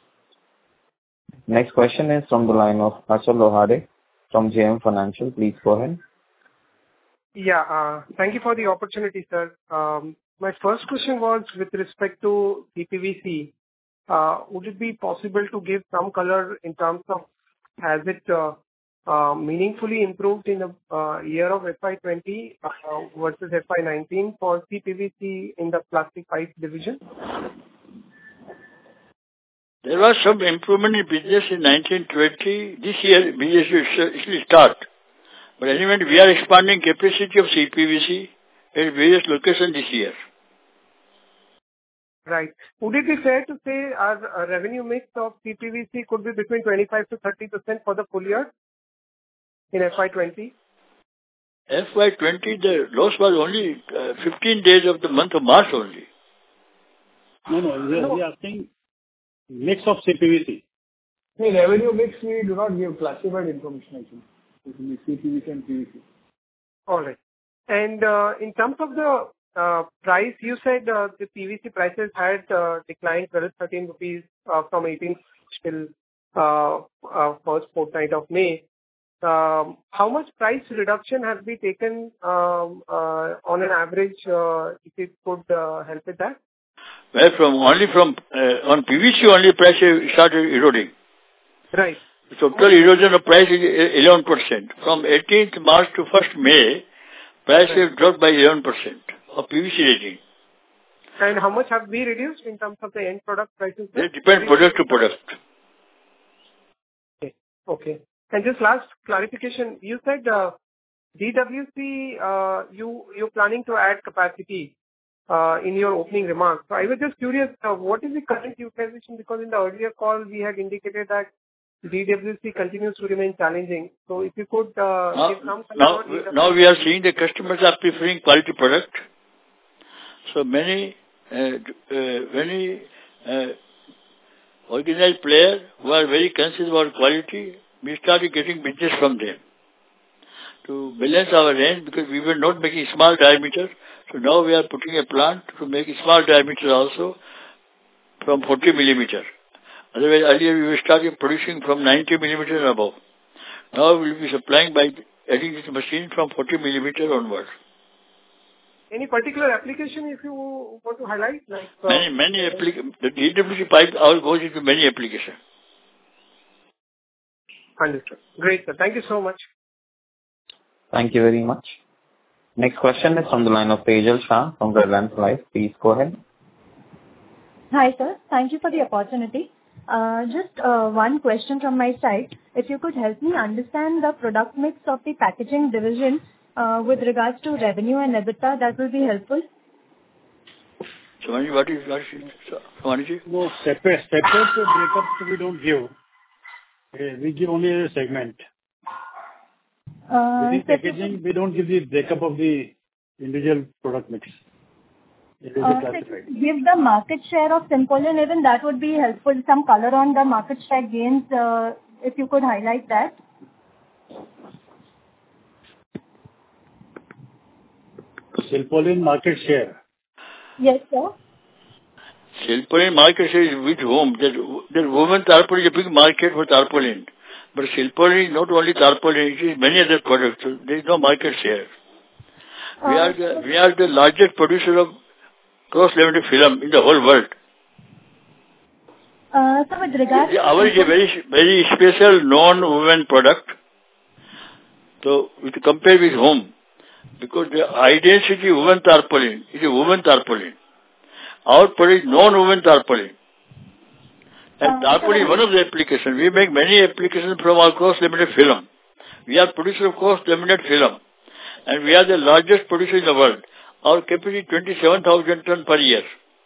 Next question is from the line of Achal Lohade from J M Financial. Please go ahead. Yeah, uh, thank you for the opportunity, sir. Um, My first question was with respect to C P V C. Uh, Would it be possible to give some color in terms of has it uh, uh, meaningfully improved in the uh, year of F Y twenty uh, versus F Y nineteen for C P V C in the plastic pipe division? There was some improvement in business in nineteen twenty. This year, business will will start. But anyway, we are expanding capacity of C P V C at various locations this year. Right. Would it be fair to say our uh, revenue mix of C P V C could be between twenty-five to thirty percent for the full year in F Y twenty? F Y twenty, the loss was only uh, fifteen days of the month of March only. No, no, we are, we are saying mix of C P V C. In revenue mix, we do not give classified information actually. It will be C P V C and P V C. All right. And uh, in terms of the uh, price, you said uh, the P V C prices had uh, declined twelve, thirteen rupees uh, from eighteen till uh, uh, first fortnight of May. Um, how much price reduction has been taken um, uh, on an average, uh, if you could uh, help with that? Well, from only from uh, on P V C only price started eroding. Right. The total erosion of price is eleven percent. From eighteenth March to first May, price Right. have dropped by eleven percent of P V C rating. And how much have we reduced in terms of the end product prices? It depends product to product. Okay. Okay. And just last clarification, you said uh, D W C, uh, you, you're planning to add capacity uh, in your opening remarks. So I was just curious, uh, what is the current utilization? Because in the earlier call, we had indicated that D W C continues to remain challenging. So if you could uh, Now, give some color now, on D W C. now we are seeing the customers are preferring quality product. So many, uh, uh, many uh, organized players who are very conscious about quality, we started getting business from them to balance our range, because we were not making small diameter. So now we are putting a plant to make small diameter also from forty millimeter. Otherwise, earlier we were starting producing from ninety millimeter and above. Now we will be supplying by adding this machine from forty millimeter onward. Any particular application if you want to highlight? Like uh, Many, many applications. The D W C pipe all goes into many applications. Understood. Great, sir. Thank you so much. Thank you very much. Next question is from the line of Tejal Shah from Reliance Life. Please go ahead. Hi, sir. Thank you for the opportunity. Uh, Just uh, one question from my side. If you could help me understand the product mix of the packaging division uh, with regards to revenue and EBITDA, that will be helpful. Somani, what is, what is it? Somani? No, separate, separate breakups we don't give. Uh, We give only a segment. Uh, Within packaging, we don't give the breakup of the individual product mix. It is uh, classified. Give the market share of Simple, even that would be helpful. Some color on the market share gains, uh, if you could highlight that. Silpaulin market share. Yes, sir. Silpaulin market share is with whom? That, that woven tarpaulin is a big market for tarpaulin. But Silpaulin is not only tarpaulin, it is many other products. So there is no market share. We Uh, are the, we are the largest producer of cross-laminated film in the whole world. Uh, so with regards to Ours is a very, very special non-woven product. So we compare with whom? Because the high density woven tarpaulin is a woven tarpaulin. Our product is non-woven tarpaulin. And Uh, tarpaulin is one of the applications. We make many applications from our cross-laminated film. We are producer of cross-laminated film. And we are the largest producer in the world. Our capacity is twenty-seven thousand tons per year.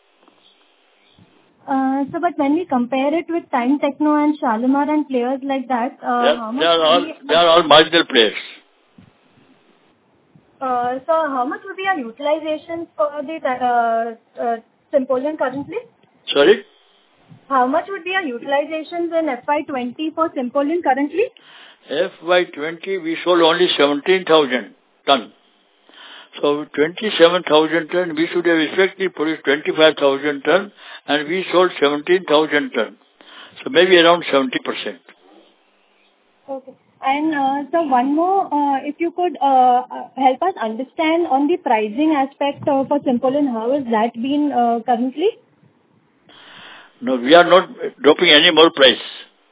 Uh, so, but when we compare it with Time Techno and Shalimar and players like that, uh, They how are, much they are would all, be, they are all marginal players. uh, so how much would be our utilization for the uh, uh, Symposium currently? Sorry? How much would be our utilizations in F Y twenty for Symposium currently? F Y twenty, we sold only seventeen thousand tons. So twenty-seven thousand tons, we should have effectively produced twenty-five thousand tons, and we sold seventeen thousand tons. So maybe around seventy percent. Okay. And uh, so one more, uh, if you could uh, help us understand on the pricing aspect uh, for Symposium, how has that been uh, currently? No, we are not dropping any more price.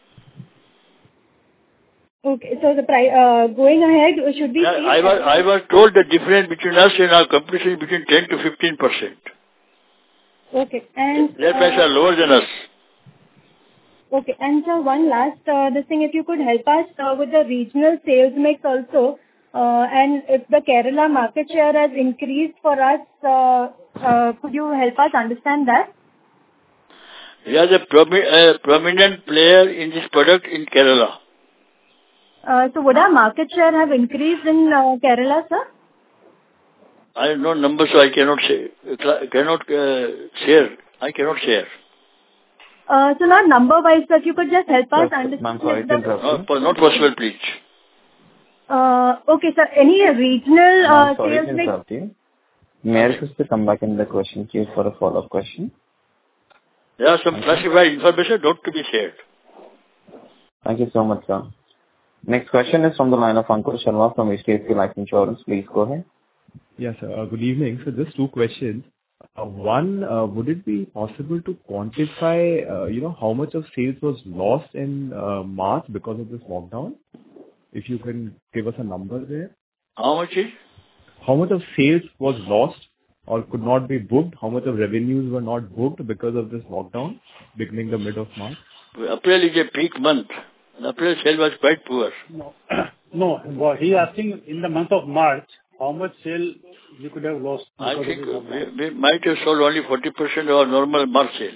Okay, so the price uh, going ahead, should we I, see... I, was, I was told the difference between us and our competition is between ten to fifteen percent. Okay, and... Their prices uh, are lower than us. Okay, and so one last uh, this thing, if you could help us uh, with the regional sales mix also, uh, and if the Kerala market share has increased for us, uh, uh, could you help us understand that? We are the promi uh, prominent player in this product in Kerala. Uh, so would our market share have increased in uh, Kerala, sir? I have no numbers, so I cannot say, cannot uh, share. I cannot share. Uh, so not number-wise, but you could just help us Yes, understand. ma'am, sorry to interrupt you. Not, not possible, please. Uh, okay, sir. Any regional uh, Ma'am, sorry sales to mix? interrupt you. May I request to come back in the question queue for a follow-up question? There are some classified information not to be shared. Thank you so much, sir. Next question is from the line of Ankur Sharma from H D F C Life Insurance. Please go ahead. Yes, sir. Uh, Good evening. So just two questions. Uh, One, uh, would it be possible to quantify, uh, you know, how much of sales was lost in uh, March because of this lockdown? If you can give us a number there. How much is? How much of sales was lost or could not be booked? How much of revenues were not booked because of this lockdown beginning the mid of March? April is a peak month. April sale was quite poor. No, no. What he asking in the month of March, how much sale you could have lost? I because think of this we, we might have sold only forty percent of our normal March sale.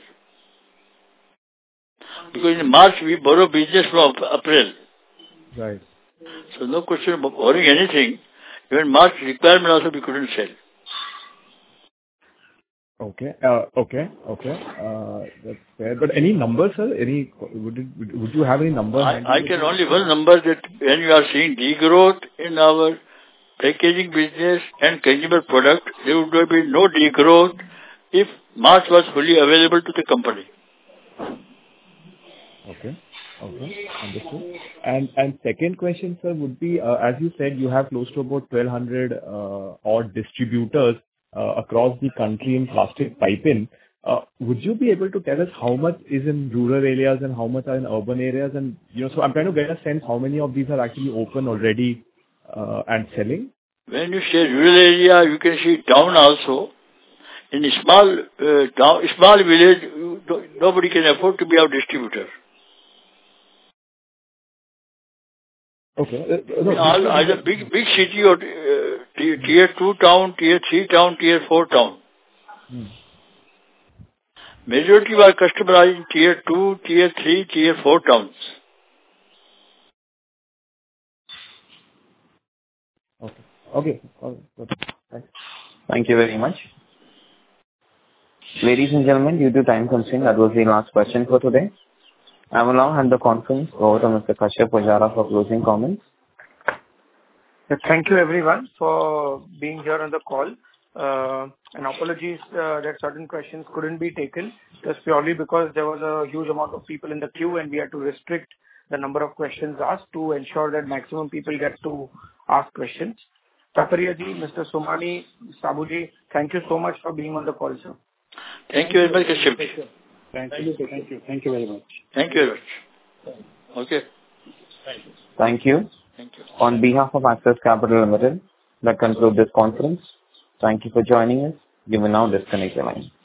Because in March we borrow business from April. Right. So no question about borrowing anything. Even March requirement also we couldn't sell. Okay. Uh, okay. Okay. Uh, that's fair. But any numbers, sir? Any would it, would would you have any numbers? I, I can only one number that when you are seeing degrowth in our packaging business and consumer product, there would be no degrowth if March was fully available to the company. Okay. Okay. Understood. And and second question, sir, would be, uh, as you said, you have close to about twelve hundred uh, odd distributors uh, across the country in plastic piping. Uh, would you be able to tell us how much is in rural areas and how much are in urban areas? And, you know, so I'm trying to get a sense how many of these are actually open already uh, and selling. When you say rural area, you can see town also. In a small uh, town, small village, you, nobody can afford to be our distributor. Okay. Uh, no, All, either big big city or uh, tier, tier two town, tier three town, tier four town. Hmm. Majority of our customers are in tier two, tier three, tier four towns. Okay. Okay. Okay. Okay. Thanks. Thank you very much. Ladies and gentlemen, due to time constraint, that was the last question for today. I will now hand the conference over to Mister Kashyap Pujara for closing comments. Thank you everyone for being here on the call. Uh, and apologies uh, that certain questions couldn't be taken just purely because there was a huge amount of people in the queue and we had to restrict the number of questions asked to ensure that maximum people get to ask questions. Taparia ji, Mister Somani, Sabuji, thank you so much for being on the call, sir. Thank you very much, Kashyap. Thank you. Thank you. Thank you very much. Thank you very much. Okay. Thank you. Thank you. Thank you. On behalf of Access Capital Limited, that concludes this conference. Thank you for joining us. You may now disconnect your line.